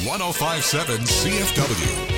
1057 CFW.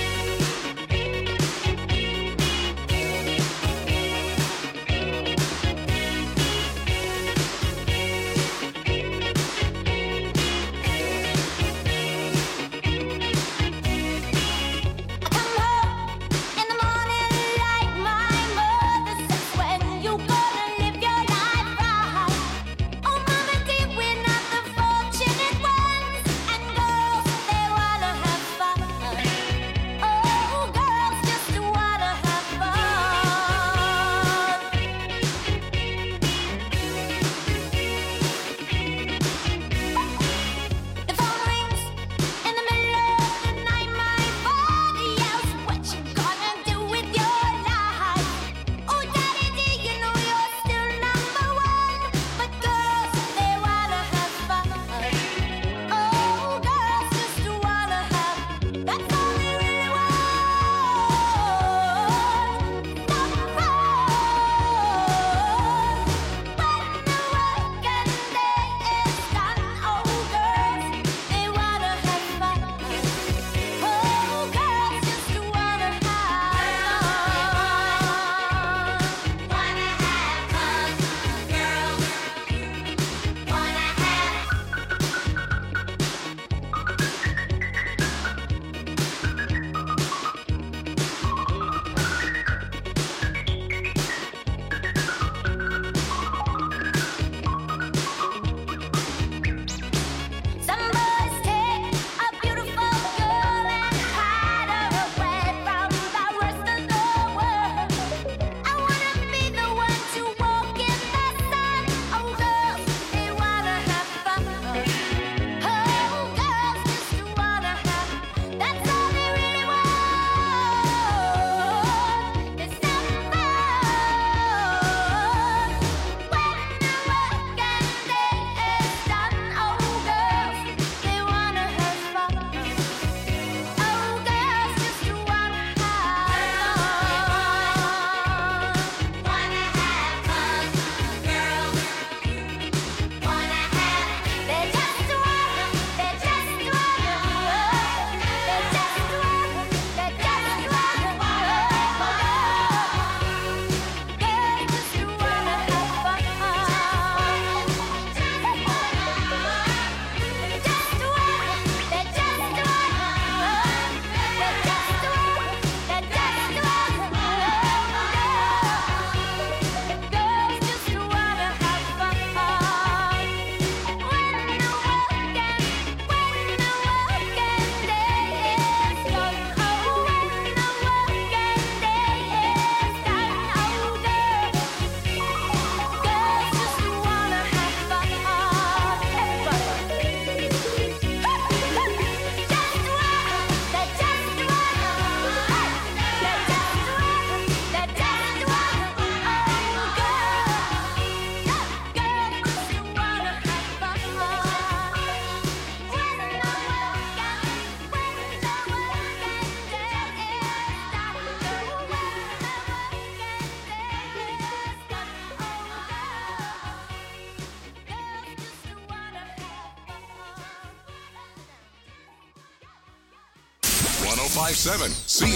Seven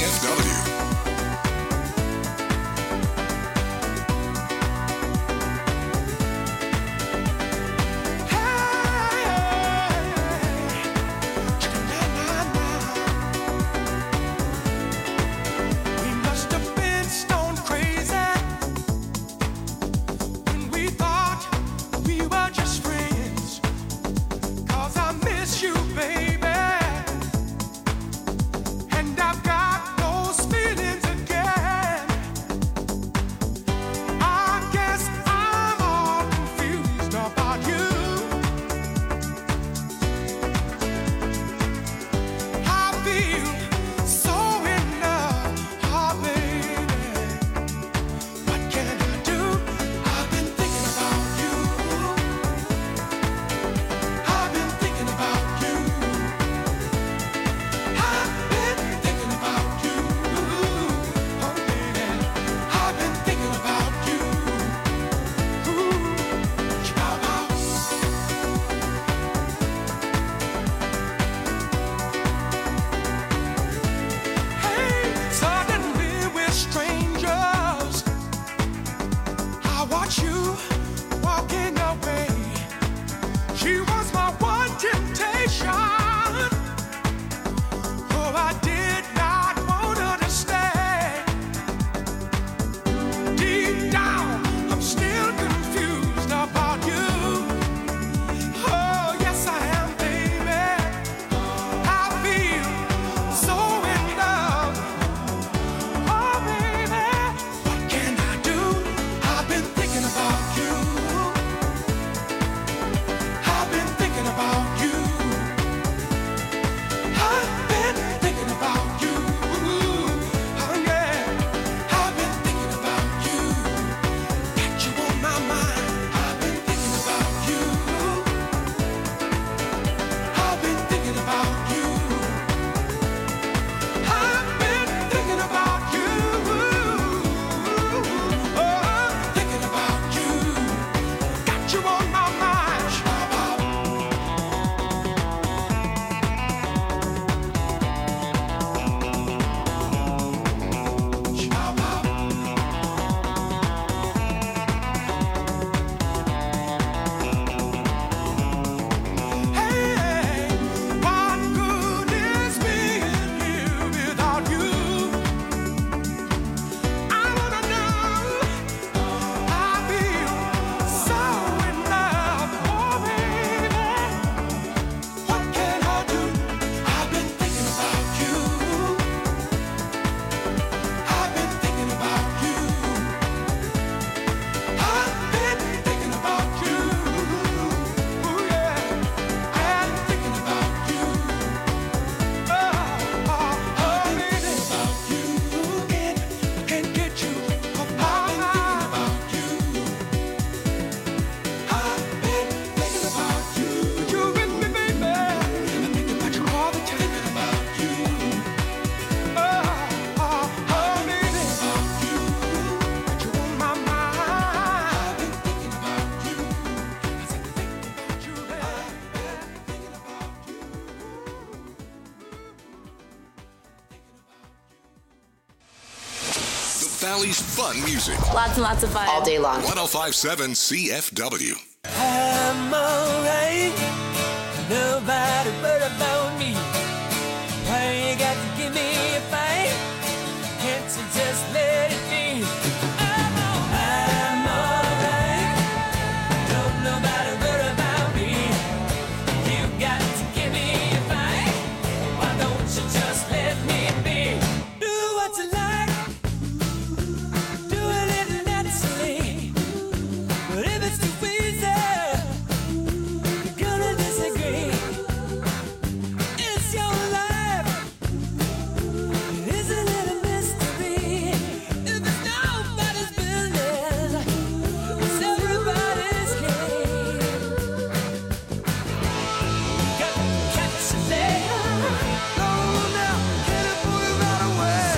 CFW. I've got those feelings. Valley's fun music. Lots and lots of fun. All day long. 1057 CFW. I'm alright. Nobody but about me. Why you got to give me a fight? Can't you just let it be? I'm alright. Don't nobody but about me. You got to give me a fight. Why don't you just let me be? Do what you like. Do it naturally. But if it's too easy, you're gonna disagree. It's your life. Isn't it a mystery? If it's nobody's business, it's everybody's game. Got to catch a leg. Go now, get it, pull it right away.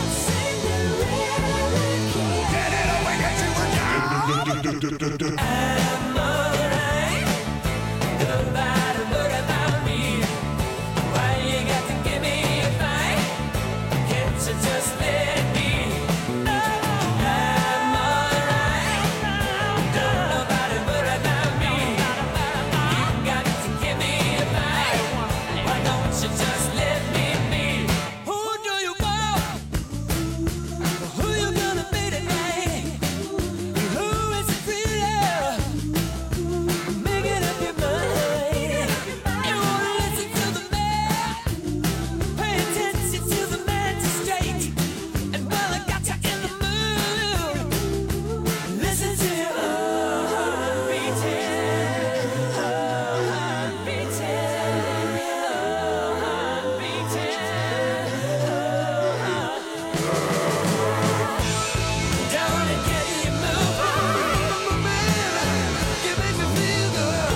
Get it away, get you a job. I'm alright. Nobody worry about me. Why you got to give me a fight? Can't you just let me? I'm alright. Don't nobody worry about me. You got to give me a fight. Why don't you just let me be? Who do you want? Who you gonna be tonight? Who is it really? Make it up your mind. You wanna listen to the man? Pay attention to the magistrate. And while I got you in the mood, listen to your heart beating, heart beating, heart beating. Down and get you moving. You make me feel good.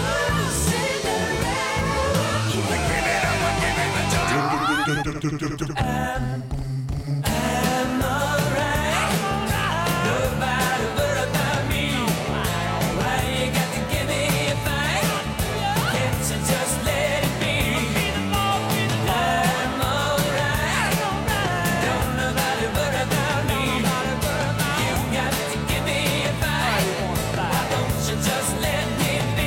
I'm alright. Nobody worry about me. Why you got to give me a fight? Can't you just let it be? I'm alright. Don't nobody worry about me. You got to give me a fight. Why don't you just let me be?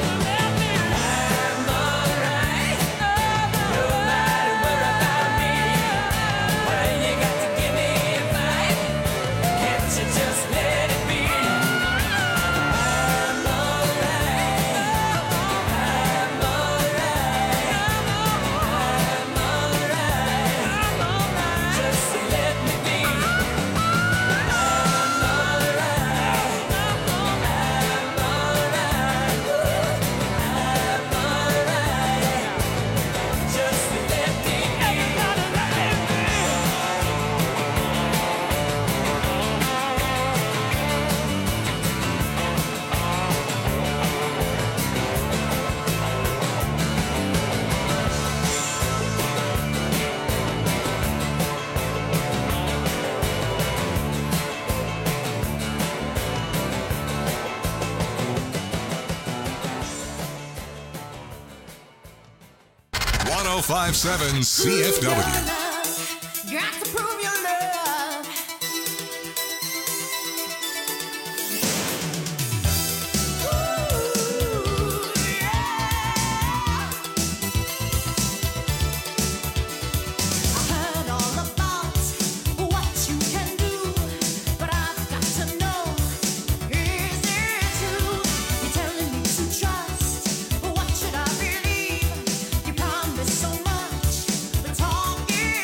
I'm alright. Nobody worry about me. Why you got to give me a fight? Can't you just let it be? I'm alright. I'm alright. Just let me be. I'm alright. I'm alright. Just let me be. One 1057 CFW. Got to prove your love. Ooh, yeah. I heard all about what you can do, but I've got to know, is it true? You're telling me to trust, what should I believe? You promise so much, but talking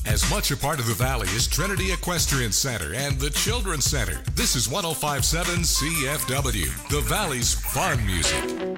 As much a part of the Valley as Trinity Equestrian Center and the Children's Center, this is 105.7 CFW, the Valley's fun music.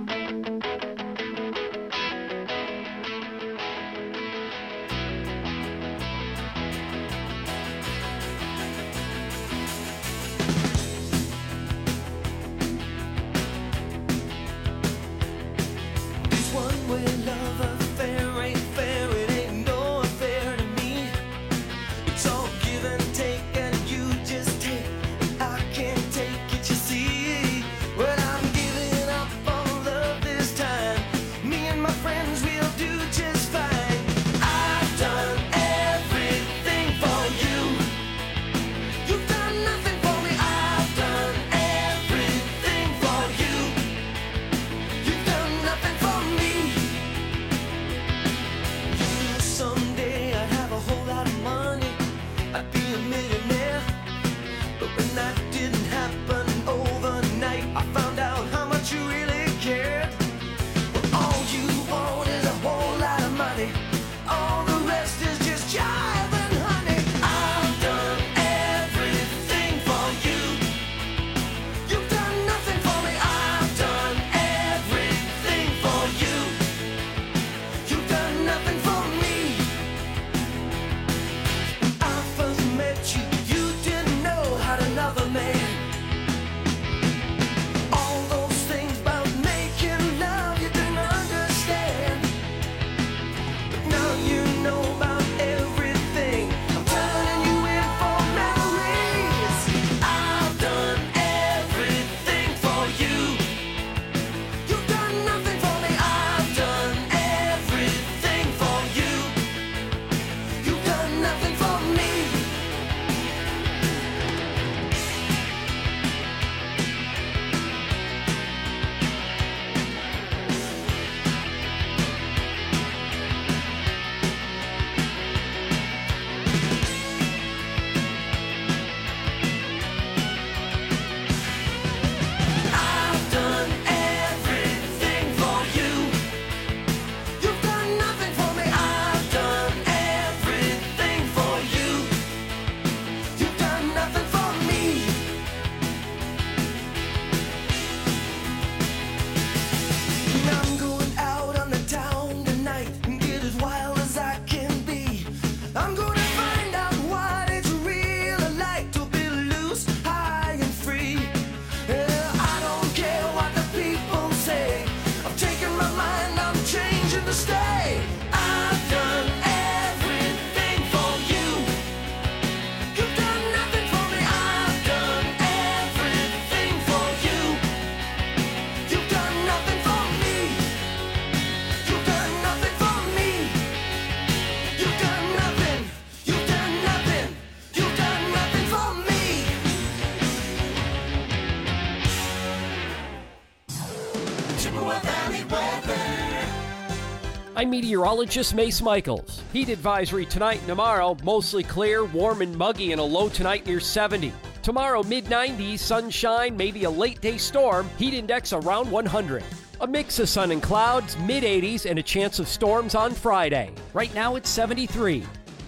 I'm meteorologist Mace Michaels. Heat advisory tonight and tomorrow, mostly clear, warm and muggy, and a low tonight near 70. Tomorrow, mid-90s, sunshine, maybe a late-day storm, heat index around 100. A mix of sun and clouds, mid-80s, and a chance of storms on Friday. Right now, it's 73.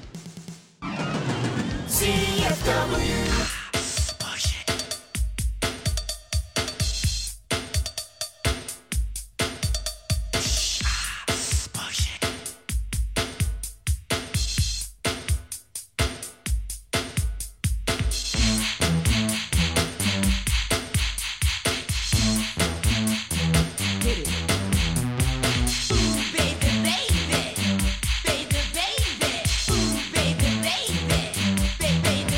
CFW. Baby,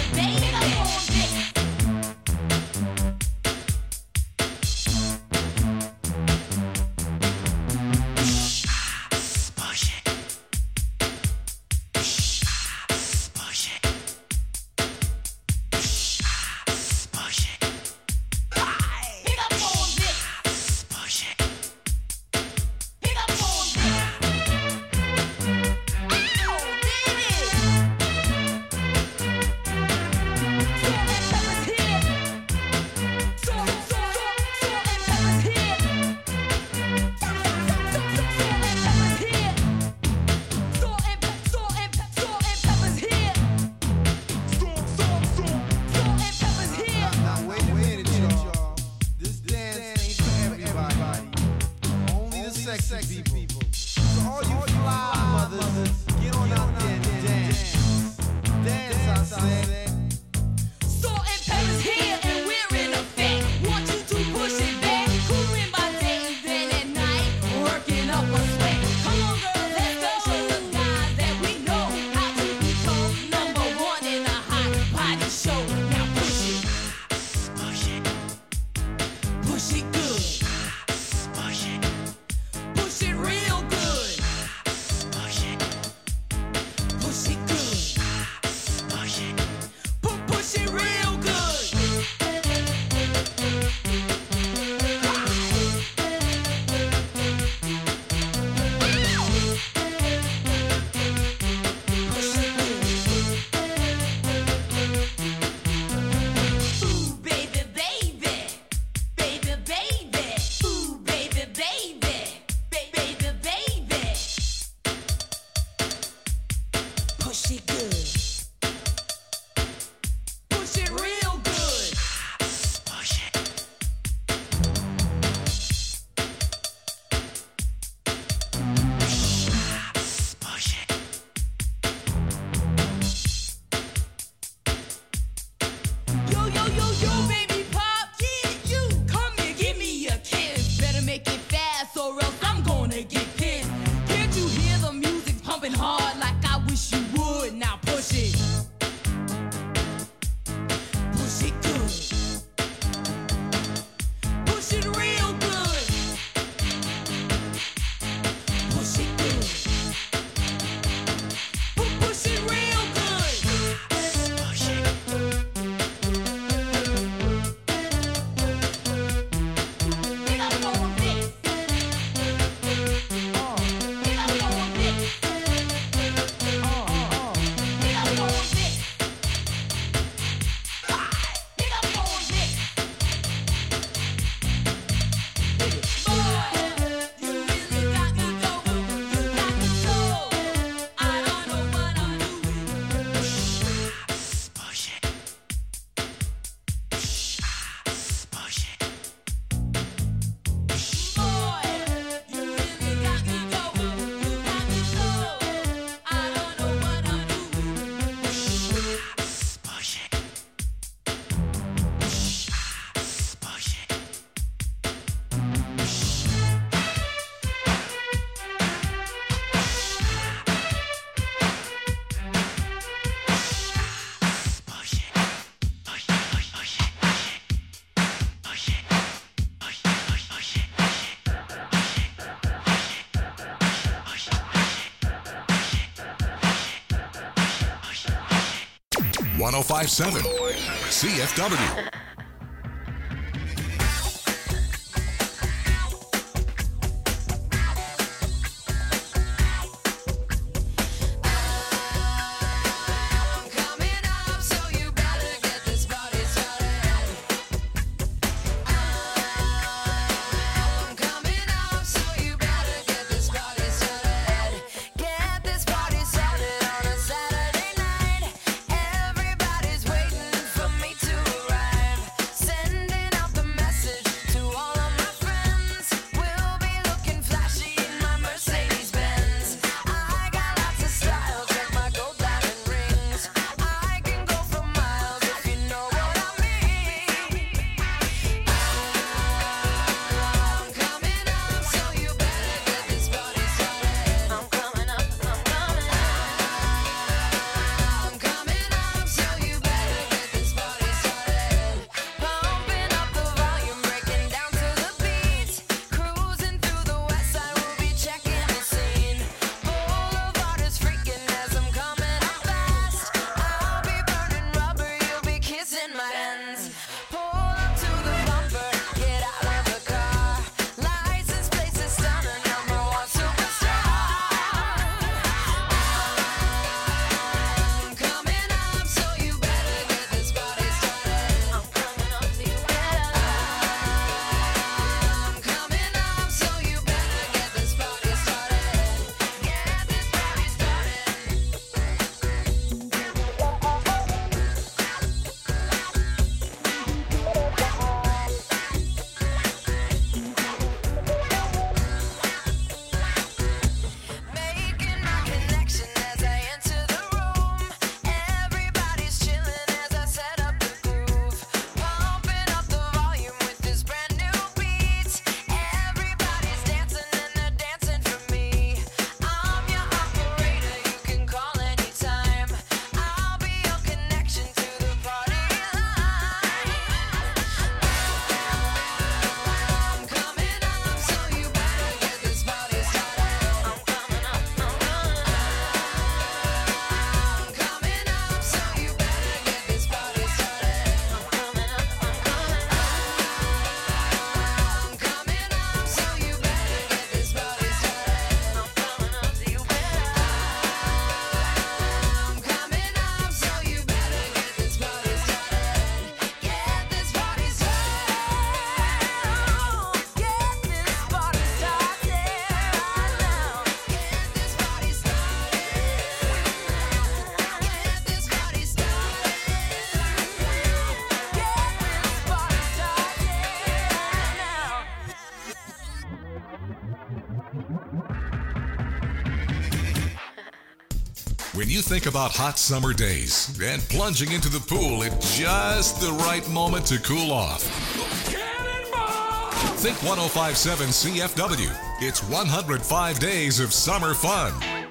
Salt and pepper's here and we're in effect. Want you to push it back. Cooling by day and then at night, working up a sweat. Come on, girl, let's go show the guys that we know how to become number one in a hot body show. Now push it, push it, push it good, push it real good, push it good, push it real good. Ooh, baby, baby, baby, baby. Ooh, baby, baby, baby, baby. Push it good. Push it real good. Push it. Push it. Yo, yo, yo, yo, baby pop, yeah, you come here, give me a kiss. Better make it fast or else I'm gonna get pissed. Can't you hear the music pumping hard like I wish you would? Now push it. Push it good. Push it real good. Push it good. Push it real good. Push it. Get up on this. Get up on this. Get up on this. Get up on this. Boy, you really got me going. You got me so. I don't know what I'm doing. Push it. Push it. Boy, you really got me going. You got me so. I don't know what I'm doing. Push it. Push it. Push it. 1057 CFW. I'm coming up, so you better get this party started. I'm coming up, so you better get this party started. Get this party started on a Saturday night. Everybody's waiting for me to arrive. Sending out the message to all of my friends. We'll be looking flashy in my Mercedes Benz. I got lots of style, check my gold diamond rings. I can go for miles if you know what I mean. I'm coming up, so you better get this party started. I'm coming up, I'm coming up. I'm coming up, so you better get this party started. Pumping up the volume, breaking down to the beat. Cruising through the west side, we'll be checking the scene. Boulevard is freaking as I'm coming up fast. I'll be burning rubber, you'll be kissing my hands. Pull up to the bumper, get out of the car. License plates is stunning, number one superstar. I'm coming up, so you better get this party started. I'm coming up, so you better. I'm coming up, so you better get this party started. Get this party started. When you think about hot summer days and plunging into the pool at just the right moment to cool off, think 105.7 CFW. It's 105 days of summer fun.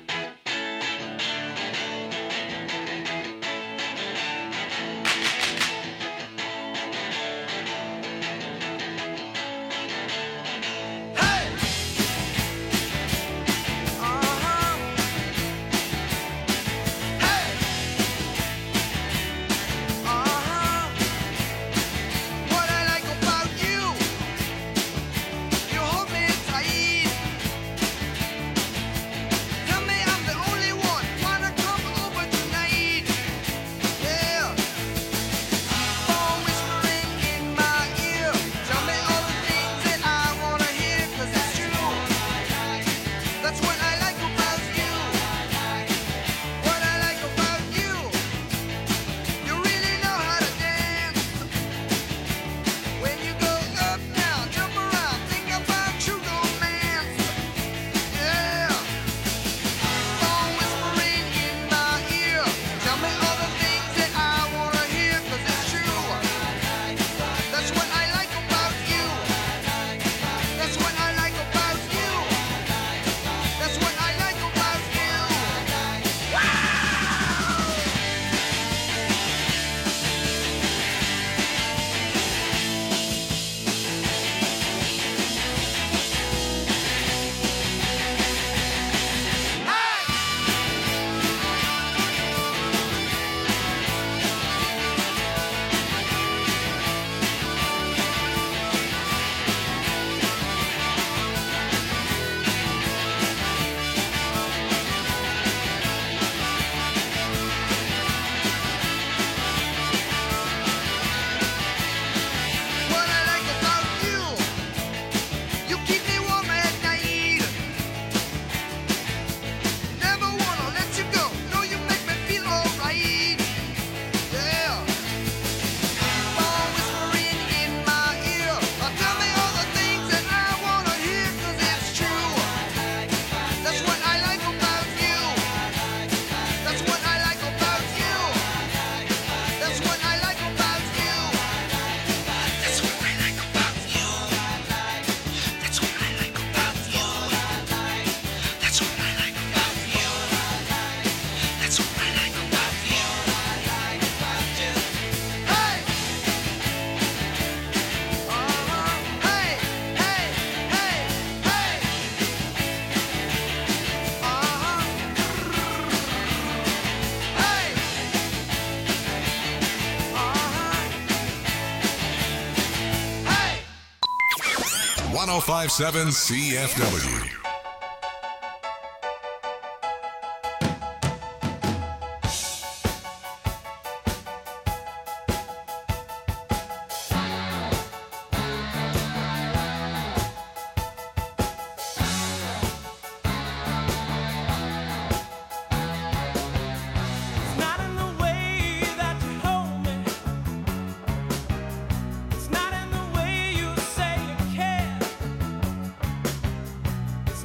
One 105.7 CFW. It's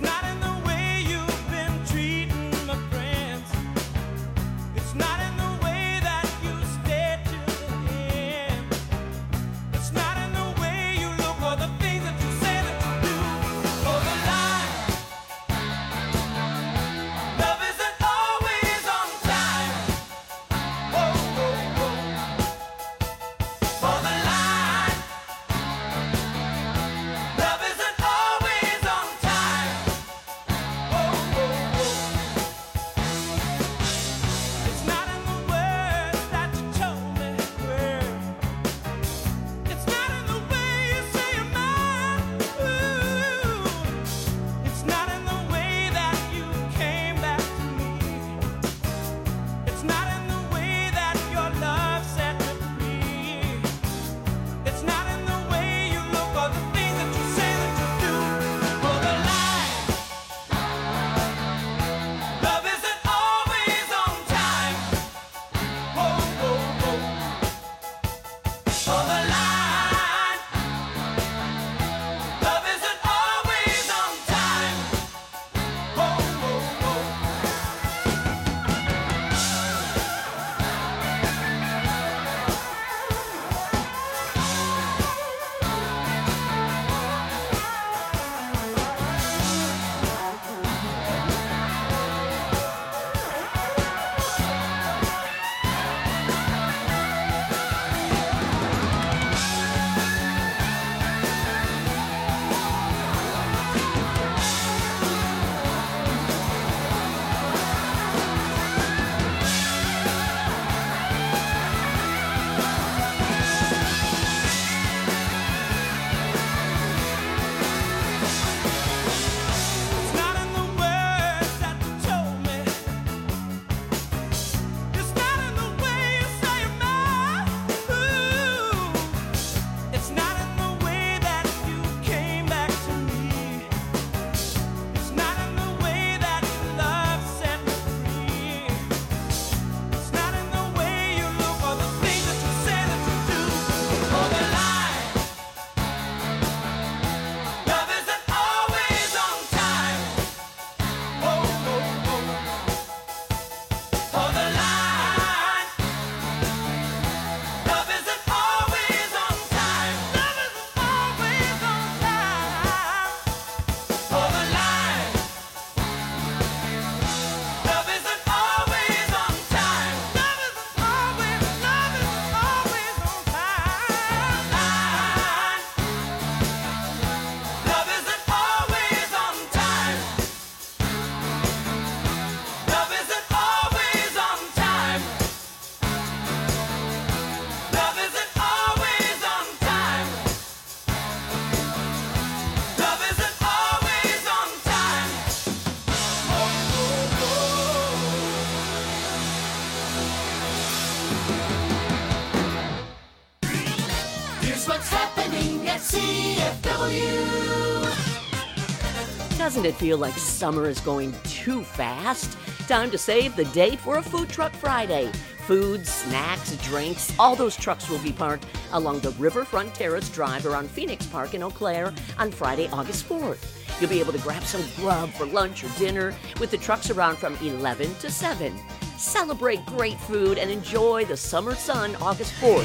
Doesn't it feel like summer is going too fast? Time to save the day for a Food Truck Friday. Food, snacks, drinks, all those trucks will be parked along the Riverfront Terrace Drive around Phoenix Park in Eau Claire on Friday, August 4th. You'll be able to grab some grub for lunch or dinner with the trucks around from 11 to 7. Celebrate great food and enjoy the summer sun August 4th.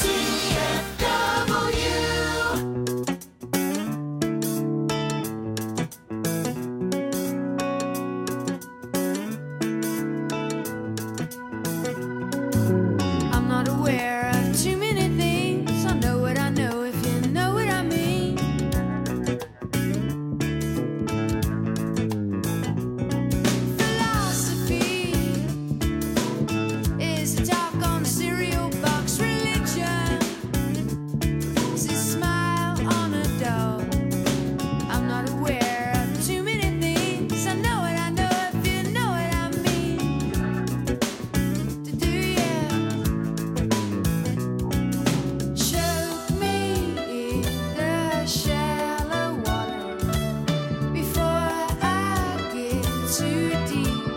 I'm not aware of too many things. I know what I know if you know what I mean. Philosophy is a talk on the cereal box. Religion is a smile on a doll. I'm not aware of too many things. I know what I know if you know what I mean. To do you choke me in the shallow water before I get too deep?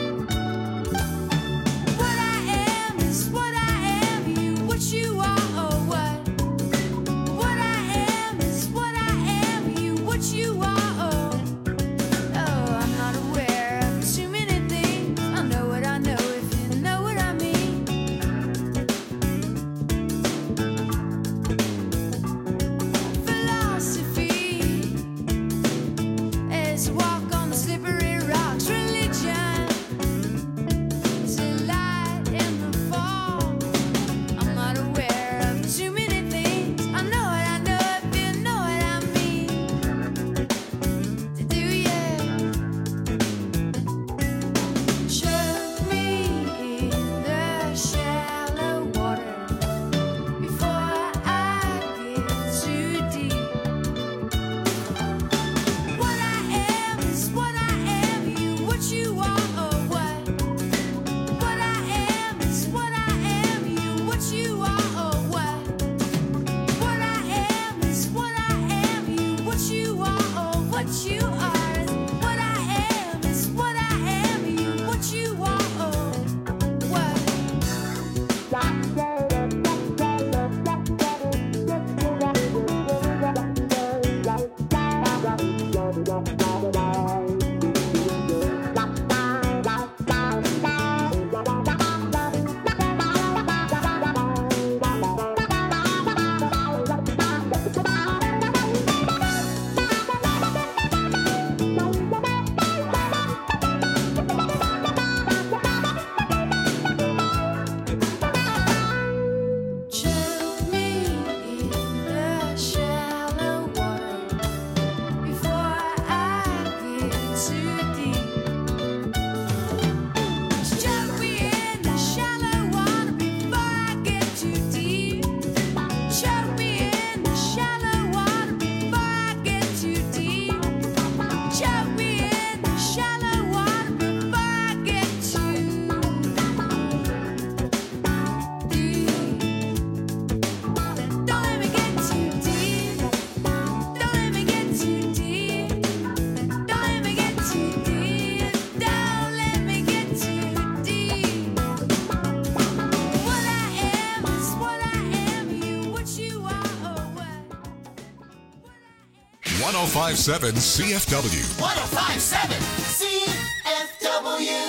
What I am is what I am. You what you are or what? What I am is what I am. You what you are or oh, I'm not aware of too many things. I know what I know if you know what I mean. Philosophy is a walk on the slippery rocks. Religion is a light in the fall. I'm not aware of too many things. I know what I know if you know what I mean. To do you choke me in the shallow water before I get too deep? What I am is what I am. You what you are or what? What I am is what I am. You what you are or what? What I am is what I am. You what you are or what you are. What I am is what I am. You what you are or what? Choke me in the shallow water before I get too deep. Choke me in the shallow water before I get too deep. Choke me in the shallow water before I get too deep. Choke me in the shallow water before I get too deep. Don't let me get too deep. Don't let me get too deep. Don't let me get too deep. Don't let me get too deep. What I am is what I am. You what you are or what? 1057 CFW. 1057 CFW.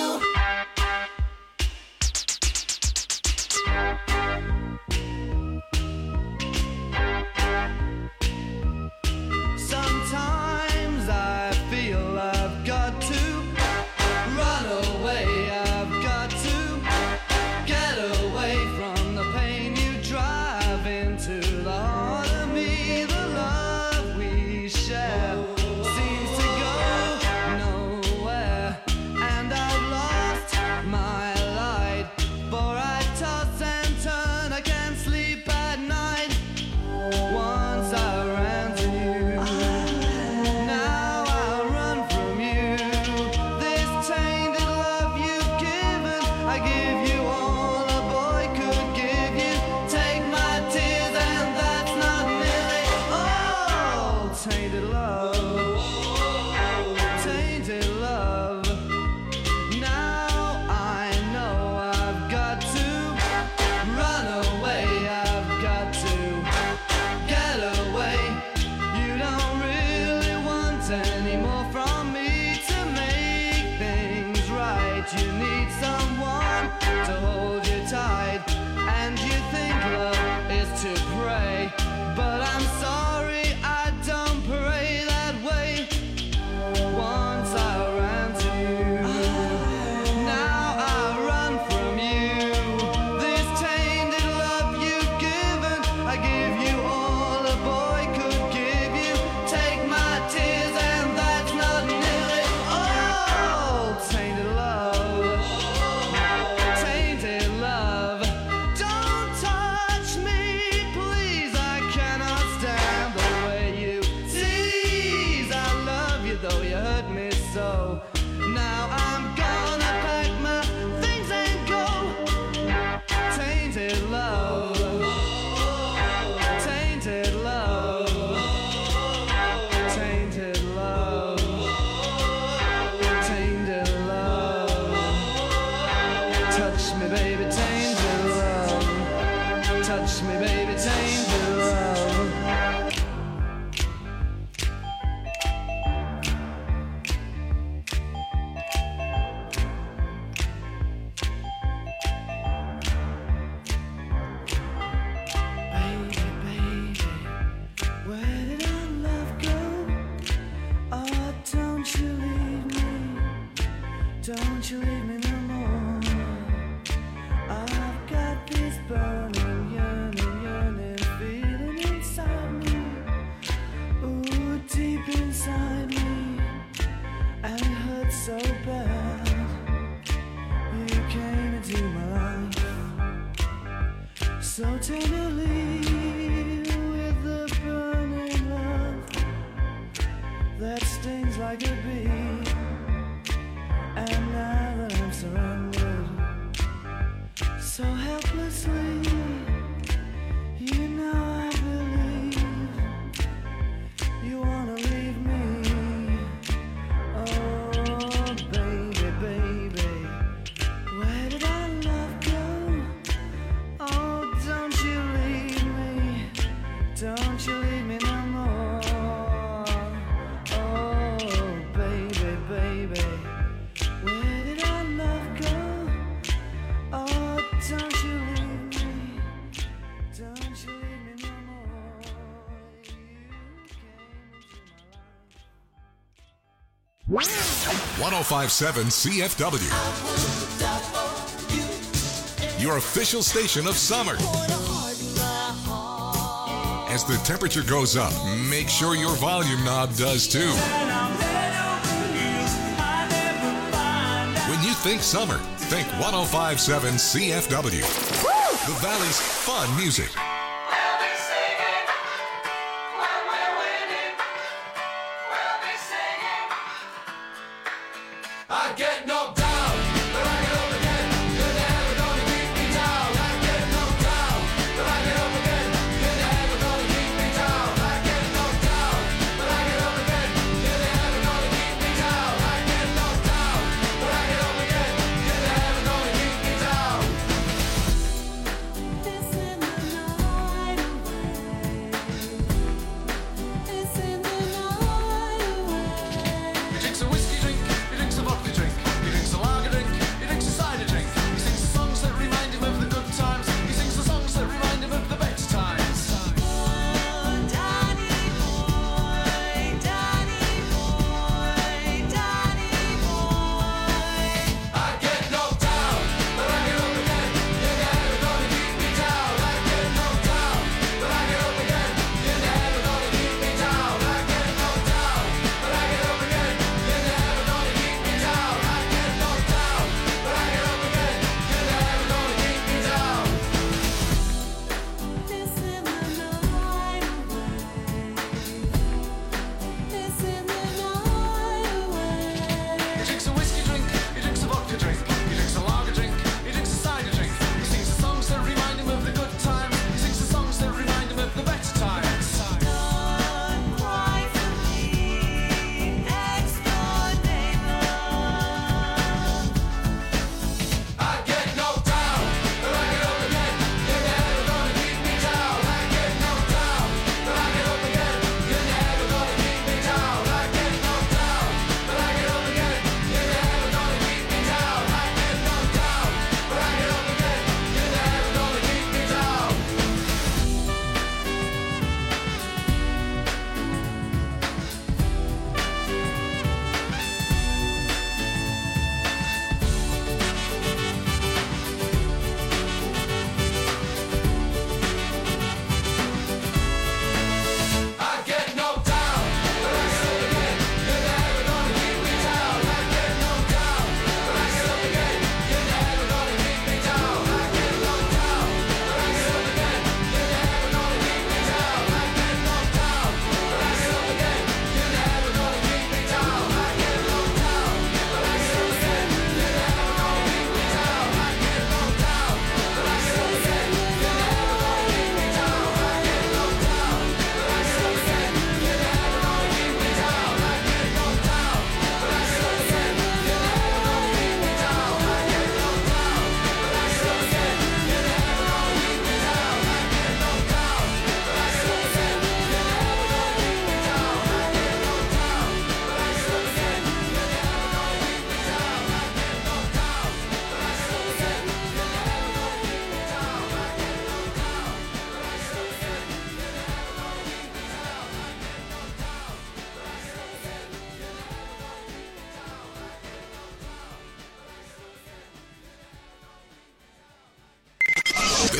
Sometimes I feel I've got to run away. I've got to get away from the pain you drive into the heart of me. The love we share seems to go Kiss me, baby, tame the love. Baby, baby, where did our love go? Oh, don't you leave me, don't you leave me no more. I've got this burning, yearning feeling inside me, ooh, deep inside me, and it hurts so bad. You came into my life so tenderly with the burning love that stings like a bee. And now that I'm surrounded so helplessly, you know I believe you wanna leave me. Oh, baby, baby, where did our love go? Oh, don't you leave me, don't you leave me no more. Oh, baby, baby, where did our love go? Oh, don't you leave me, don't you leave me no more. You came into my life. 1057 CFW. Your official station of summer. As the temperature goes up, make sure your volume knob does too. When you think summer, think 1057 CFW. The Valley's fun music. I get knocked down, but I get up again. You're never gonna keep me down. I get knocked down, but I get up again. You're never gonna keep me down. I get knocked down, but I get up again. You're never gonna keep me down. I get knocked down, but I get up again. You're never gonna keep me down. This in the night.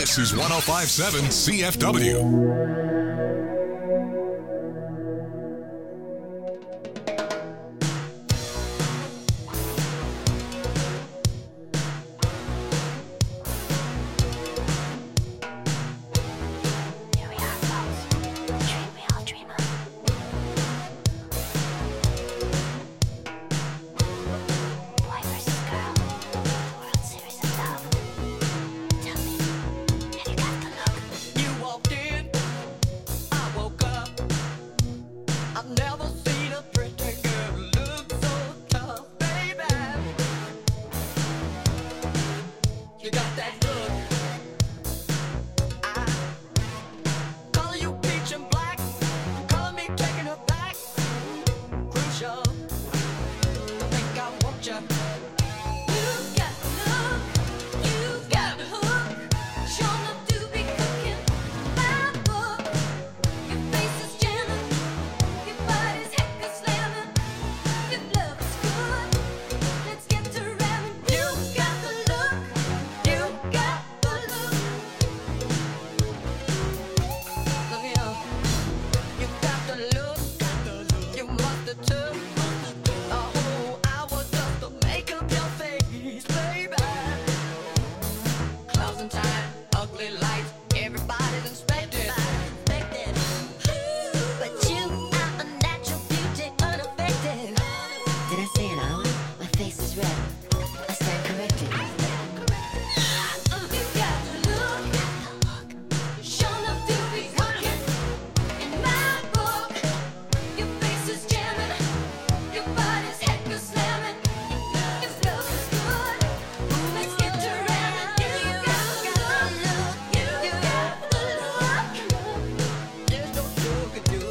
This is 1057 CFW. You walked in, I woke up. I've never seen a pretty girl look so tough, baby. You got that look. I color you peach and black, color me taking her back. Crucial, I think I want you. You got the look, you got the hook. Sure enough to be cooking my book. Your face is jamming, your body's heck is slamming. Your love is good, let's get to ramming. You got the look, you got the look. Look here, you got the look, you must have took a whole hour just to make up your face, baby. Clouds and time, ugly lights, everybody's inspected. But you are a natural beauty, unaffected. Did I say it out? My face is red. I stand corrected. You got the look, sure enough to be cooking in my book. Your face is jamming, your body's heck is slamming. Your love is good, let's get to ramming. You got the look, you got the look. There's no sugar do.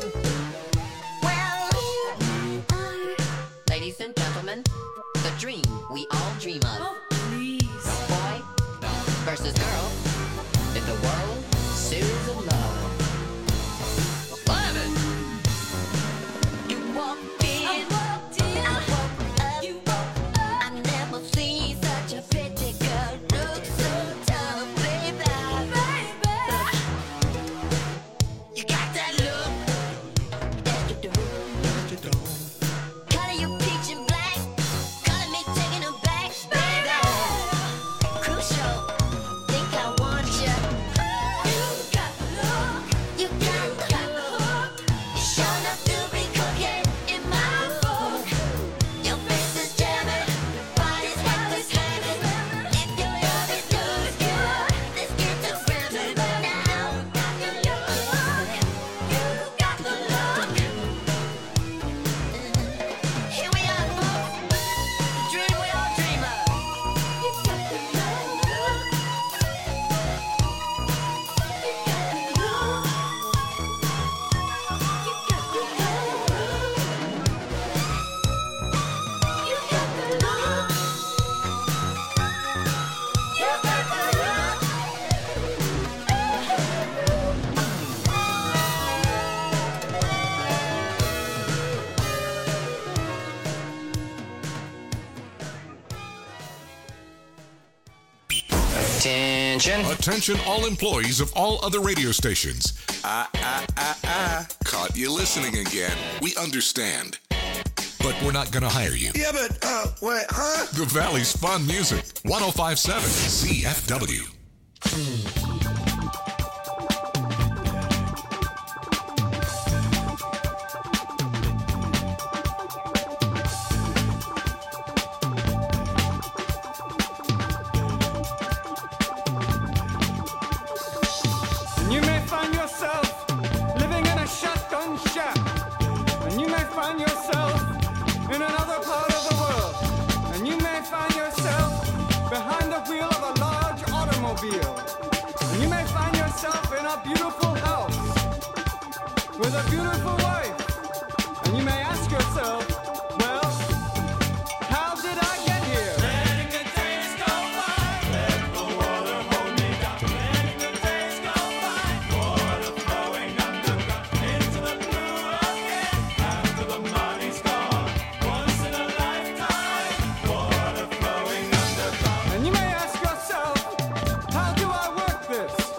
Well, ladies and gentlemen, the dream we all dream of. Boy versus girl in the World Series of Love. Love it. You walked in, I woke up. I never seen such a pretty girl look so tough, baby. You got that look, yes you do. Color you peach and black, color me taking her back, baby. Crucial, think I want you. You got the look, you got the hook. You sure enough to be cooking in my book. Your face is jamming, your body's heck is slamming. If your love is good, let's get to ramming now. You got the look. Here we are, folks. The dream we all dream of. You got the look. You got the look. You got the look. You got the look. You got the look. Attention. Attention all employees of all other radio stations. Caught you listening again. We understand. But we're not going to hire you. Yeah, but, wait, huh? The Valley's fun music. 1057 CFW. And you may find yourself living in a shotgun shack. And you may find yourself in another part of the world. And you may find yourself behind the wheel of a large automobile. And you may find yourself in a beautiful house with a beautiful wife. And you may ask yourself, well, how did I get here? Letting the days go by, let the water hold me down. Letting the days go by, water flowing underground into the blue again. After the money's gone, once in a lifetime, water flowing underground. And you may ask yourself, how do I work this?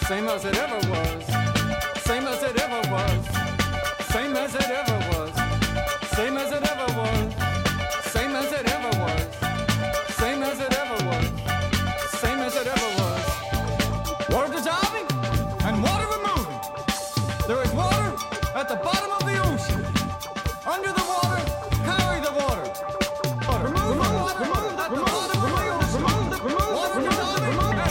Same as it ever was. Same as it ever was. Same as it ever was. Same as it ever was. Same as it ever was. Same as it ever was. Same as it ever was. Water dissolving and water removing. There is water at the bottom of the ocean. Under the water, carry the water. Remove the water at the bottom of the ocean. Water dissolving and water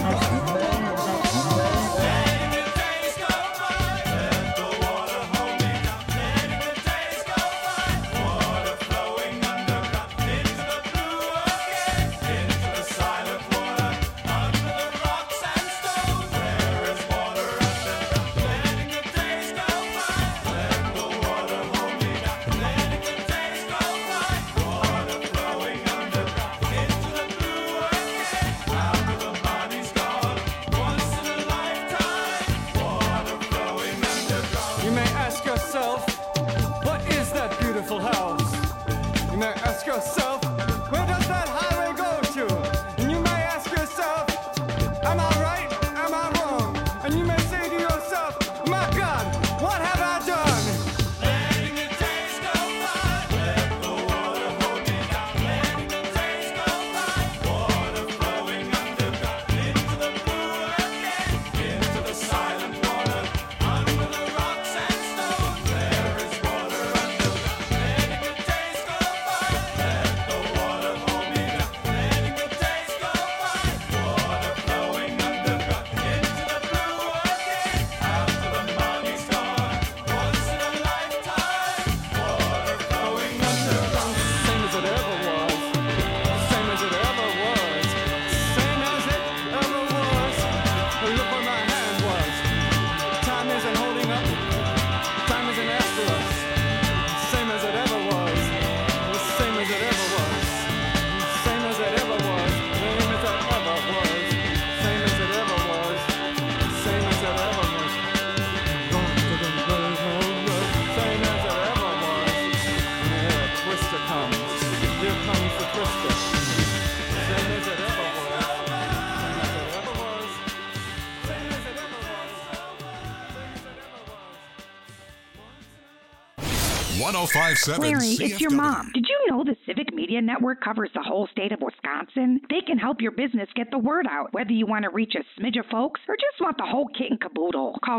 Letting the days go by, let the water hold me down. Letting the days go by, water flowing underground into the blue again, into the silent water, under the rocks and stones. There is water underground. Letting the days go by, let the water hold me down. Letting the days go by, water flowing underground into the blue again, after the body's gone. Once in a lifetime, water flowing underground. You may ask yourself, what is that beautiful house? You may ask yourself, where does that highway go to? And you may ask yourself, am I right? Am I wrong? And you may say to yourself, my God, what have I done? Letting the days go by, let the water hold me down. Letting the days go by, water flowing underground into the blue again, into the silent water, under the rocks and stones. There is water underground. Letting the days go by, let the water hold me down. Letting the days go by, water flowing underground into the blue again, after the money's gone. Once in a lifetime, water flowing underground. Same as it ever was. Same as it ever was. Same as it ever was. And look where my hand was. Time isn't holding up. Time isn't after us. Same as it ever was. Same as it ever was. Same as it ever was. Same as it ever was. Same as it ever was. Same as it ever was. Same as it ever was. And here a twister comes. Here comes the twister. Same as it ever was. Same as it ever was. Same as it ever was. Same as it ever was. 1057 Larry, it's your CFW. mom. Did you know the Civic Media Network covers the whole state of Wisconsin? They can help your business get the word out, whether you want to reach a smidge of folks or just want the whole kit and caboodle. Call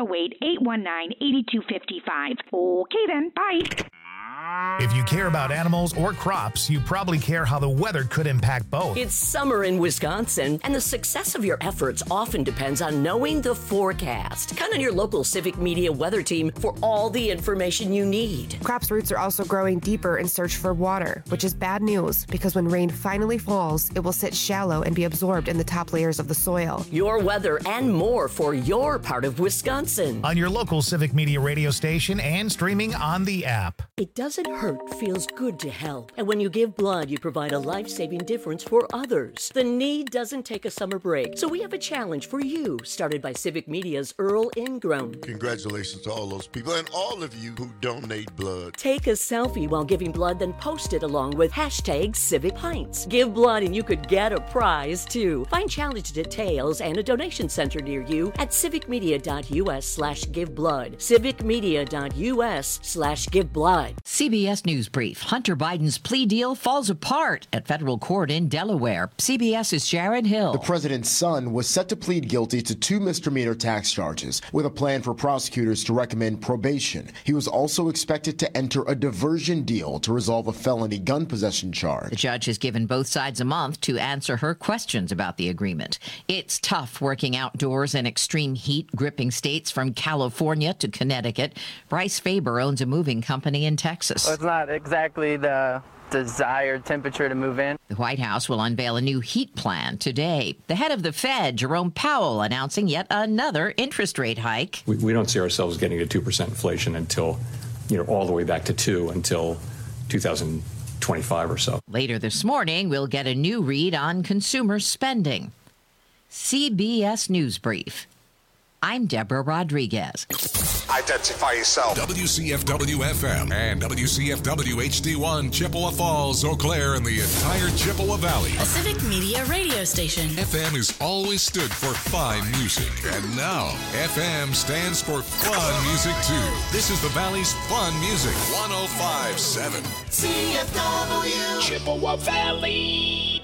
608-819-8255. Okay then, bye. If you care about animals or crops, you probably care how the weather could impact both. It's summer in Wisconsin, and the success of your efforts often depends on knowing the forecast. Count on your local Civic Media weather team for all the information you need. Crops' roots are also growing deeper in search for water, which is bad news because when rain finally falls, it will sit shallow and be absorbed in the top layers of the soil. Your weather and more for your part of Wisconsin. On your local Civic Media radio station and streaming on the app. It doesn't hurt, feels good to help. And when you give blood, you provide a life-saving difference for others. The need doesn't take a summer break. So we have a challenge for you, started by Civic Media's Earl Ingram. Congratulations to all those people and all of you who donate blood. Take a selfie while giving blood, then post it along with hashtag Civic Pints. Give blood and you could get a prize too. Find challenge details and a donation center near you at civicmedia.us/giveblood. civicmedia.us/giveblood. CBS News Brief. Hunter Biden's plea deal falls apart at federal court in Delaware. CBS's Sharon Hill. The president's son was set to plead guilty to 2 misdemeanor tax charges with a plan for prosecutors to recommend probation. He was also expected to enter a diversion deal to resolve a felony gun possession charge. The judge has given both sides a month to answer her questions about the agreement. It's tough working outdoors in extreme heat gripping states from California to Connecticut. Bryce Faber owns a moving company in Texas. Well, it's not exactly the desired temperature to move in. The White House will unveil a new heat plan today. The head of the Fed, Jerome Powell, announcing yet another interest rate hike. We don't see ourselves getting to 2% inflation until, all the way back to 2 until 2025 or so. Later this morning, we'll get a new read on consumer spending. CBS News Brief. I'm Deborah Rodriguez. Identify yourself. WCFW FM and WCFW HD1 Chippewa Falls, Eau Claire, and the entire Chippewa Valley. A Civic Media radio station. FM has always stood for fine music, and now FM stands for fun music too. This is the Valley's fun music. 105.7 CFW Chippewa Valley.